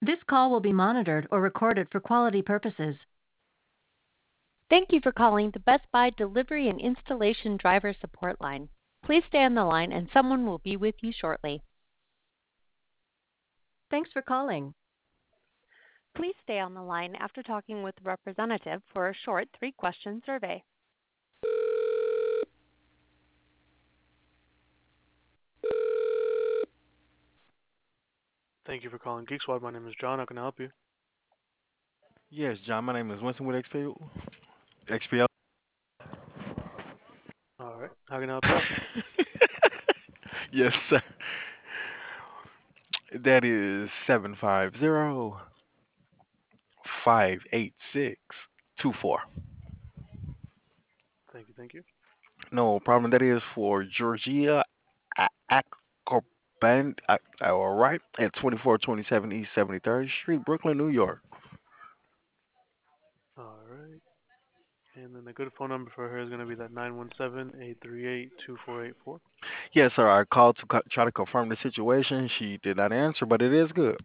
This call will be monitored or recorded for quality purposes. Thank you for calling the Best Buy Delivery and Installation Driver Support Line. Please stay on the line and someone will be with you shortly. Thanks for calling. Please stay on the line after talking with a representative for a short 3-question survey. Thank you for calling Geek Squad. My name is John. How can I help you? Yes, John. My name is Winston with XPL. All right. How can I help you out? Yes, sir. That is 750-586-24. Thank you. Thank you. No problem. That is for Georgia Acroban. All right. At 2427 East 73rd Street, Brooklyn, New York. All right. And then the good phone number for her is going to be that 917-838-2484. Yes, sir. I called to try to confirm the situation. She did not answer, but it is good.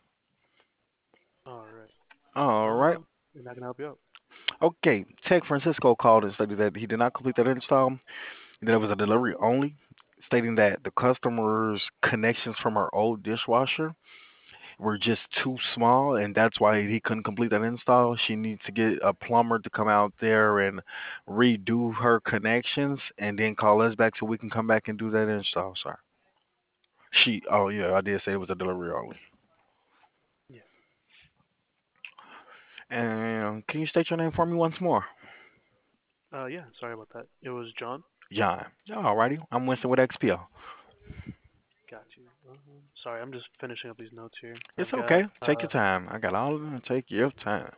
All right. All right. And I can help you out. Okay. Tech Francisco called and stated that he did not complete that install. That it was a delivery only, stating that the customer's connections from her old dishwasher were just too small, and that's why he couldn't complete that install. She needs to get a plumber to come out there and redo her connections, and then call us back so we can come back and do that install, sir. Oh yeah, I did say it was a delivery only. Yeah. And can you state your name for me once more? Yeah. Sorry about that. It was John. John. Alrighty, I'm Winston with XPO. Got you. Sorry, I'm just finishing up these notes here. It's I've got. okay. Take your time. I got all of them. Take your time.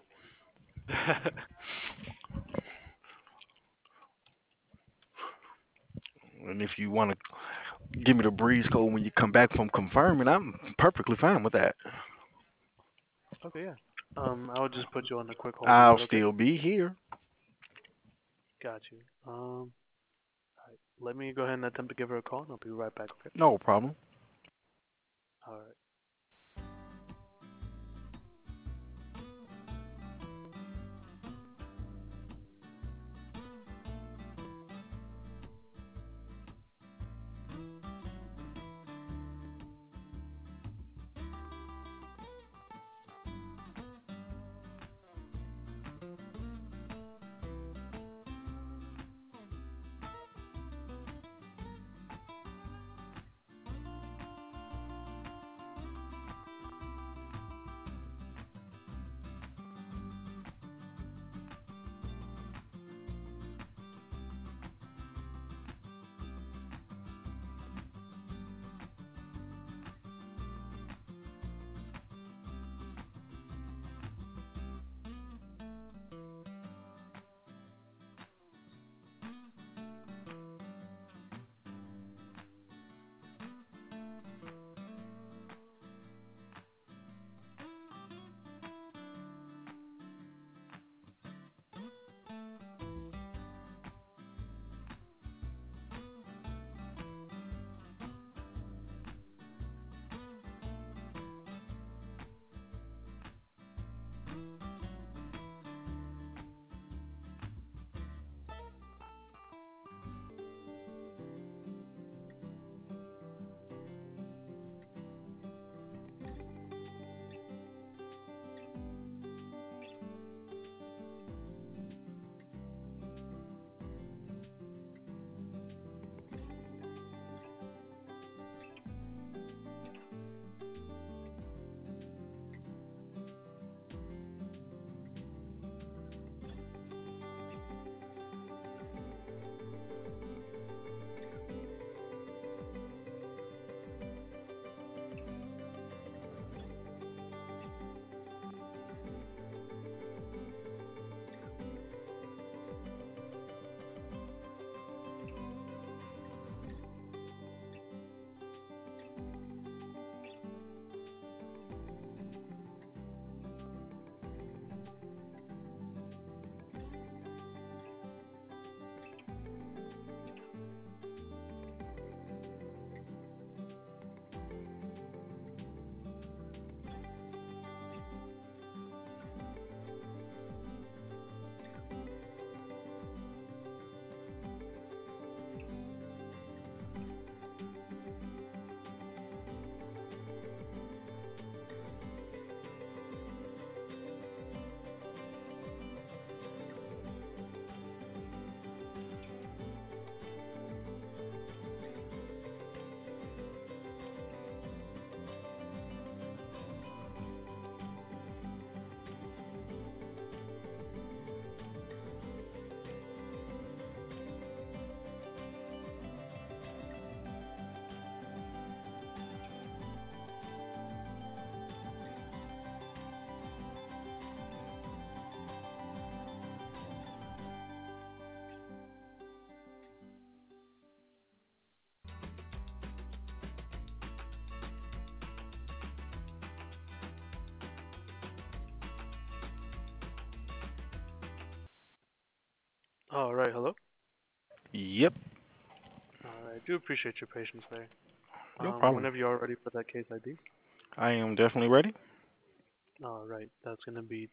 And if you want to give me the breeze code when you come back from confirming, I'm perfectly fine with that. Okay. Yeah. I would just put you on a quick hold. Is I'll that okay? still be here. Got you. All right. Let me go ahead and attempt to give her a call, and I'll be right back. Okay. No problem. All right. All right, hello. Yep, All right, I do appreciate your patience there. no problem. Whenever you are ready for that case ID. I am definitely ready. All right, that's gonna be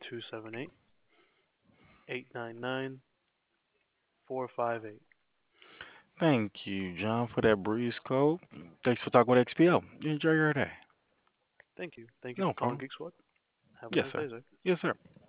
278-899-458. Thank you, John, for that breeze code. Thanks for talking with XPL. You enjoy your day. Thank you. Thank you No for calling problem. Geek Squad. Have a Yes, nice sir. day, sir. Yes, sir.